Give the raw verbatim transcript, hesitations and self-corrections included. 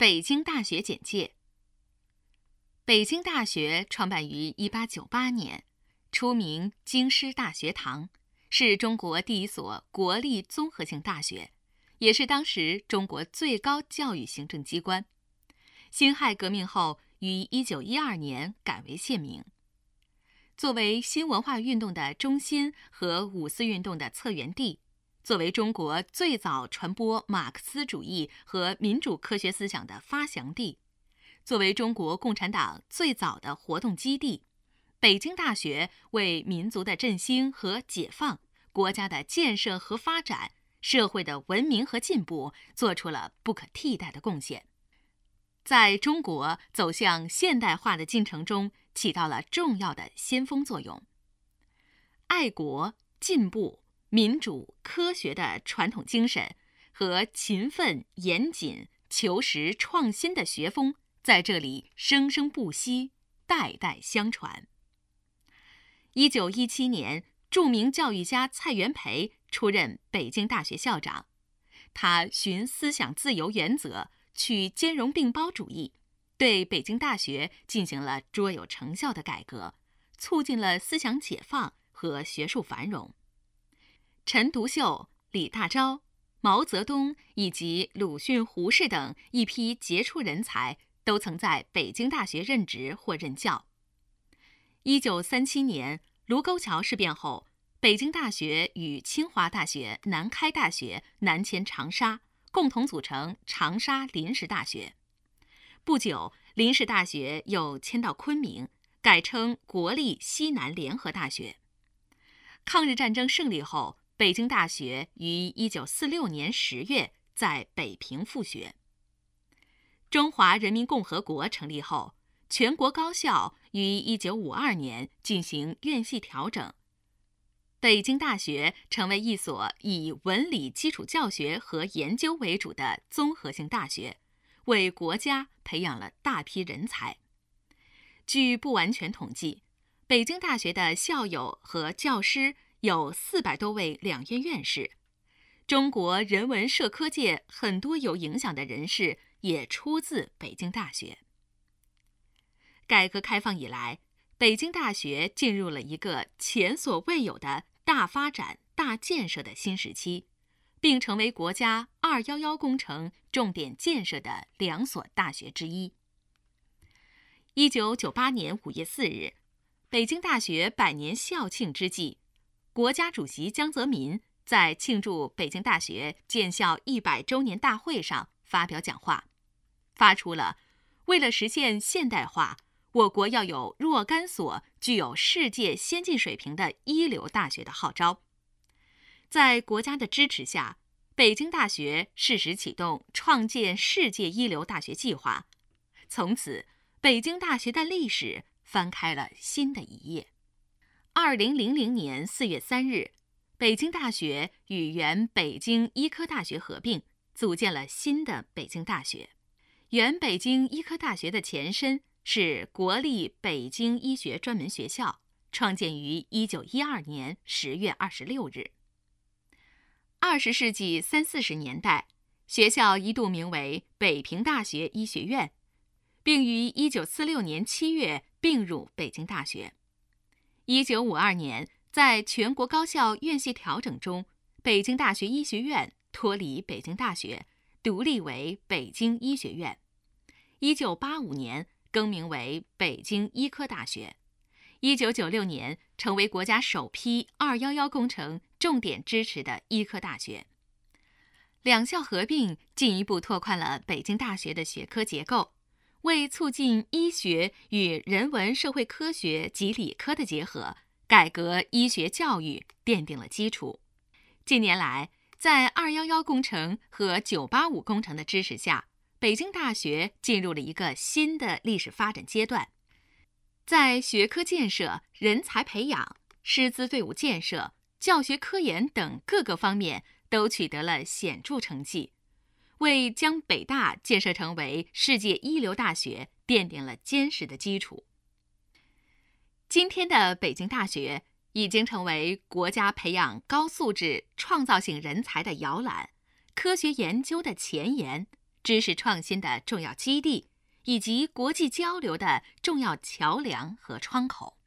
北京大学简介。北京大学创办于一八九八年，初名京师大学堂，是中国第一所国立综合性大学，也是当时中国最高教育行政机关。辛亥革命后于一九一二年改为县名。作为新文化运动的中心和五四运动的策源地，作为中国最早传播马克思主义和民主科学思想的发祥地，作为中国共产党最早的活动基地，北京大学为民族的振兴和解放、国家的建设和发展、社会的文明和进步做出了不可替代的贡献，在中国走向现代化的进程中起到了重要的先锋作用。爱国、进步、民主、科学的传统精神和勤奋、严谨、求实、创新的学风在这里生生不息，代代相传。一九一七年，著名教育家蔡元培出任北京大学校长，他循思想自由原则，取兼容并包主义，对北京大学进行了卓有成效的改革，促进了思想解放和学术繁荣。陈独秀、李大钊、毛泽东以及鲁迅、胡适等一批杰出人才都曾在北京大学任职或任教。一九三七年卢沟桥事变后，北京大学与清华大学、南开大学南迁长沙，共同组成长沙临时大学。不久，临时大学又迁到昆明，改称国立西南联合大学。抗日战争胜利后，北京大学于一九四六年十月在北平复学。中华人民共和国成立后，全国高校于一九五二年进行院系调整，北京大学成为一所以文理基础教学和研究为主的综合性大学，为国家培养了大批人才。据不完全统计，北京大学的校友和教师有四百多位两院院士，中国人文社科界很多有影响的人士也出自北京大学。改革开放以来，北京大学进入了一个前所未有的大发展、大建设的新时期，并成为国家二一一工程重点建设的两所大学之一。一九九八年五月四日，北京大学百年校庆之际，国家主席江泽民在庆祝北京大学建校一百周年大会上发表讲话，发出了为了实现现代化，我国要有若干所具有世界先进水平的一流大学的号召。在国家的支持下，北京大学适时启动创建世界一流大学计划，从此北京大学的历史翻开了新的一页。二零零零年四月三日，北京大学与原北京医科大学合并，组建了新的北京大学。原北京医科大学的前身是国立北京医学专门学校，创建于一九一二年十月二十六日。二十世纪三四十年代，学校一度名为北平大学医学院，并于一九四六年七月并入北京大学。一九五二年，在全国高校院系调整中，北京大学医学院脱离北京大学，独立为北京医学院。一九八五年更名为北京医科大学。一九九六年成为国家首批二一一工程重点支持的医科大学。两校合并进一步拓宽了北京大学的学科结构，为促进医学与人文社会科学及理科的结合，改革医学教育奠定了基础。近年来，在二一一工程和九八五工程的支持下，北京大学进入了一个新的历史发展阶段，在学科建设、人才培养、师资队伍建设、教学科研等各个方面都取得了显著成绩，为将北大建设成为世界一流大学奠定了坚实的基础。今天的北京大学已经成为国家培养高素质、创造性人才的摇篮，科学研究的前沿， 知识创新的重要基地，以及国际交流的重要桥梁和窗口。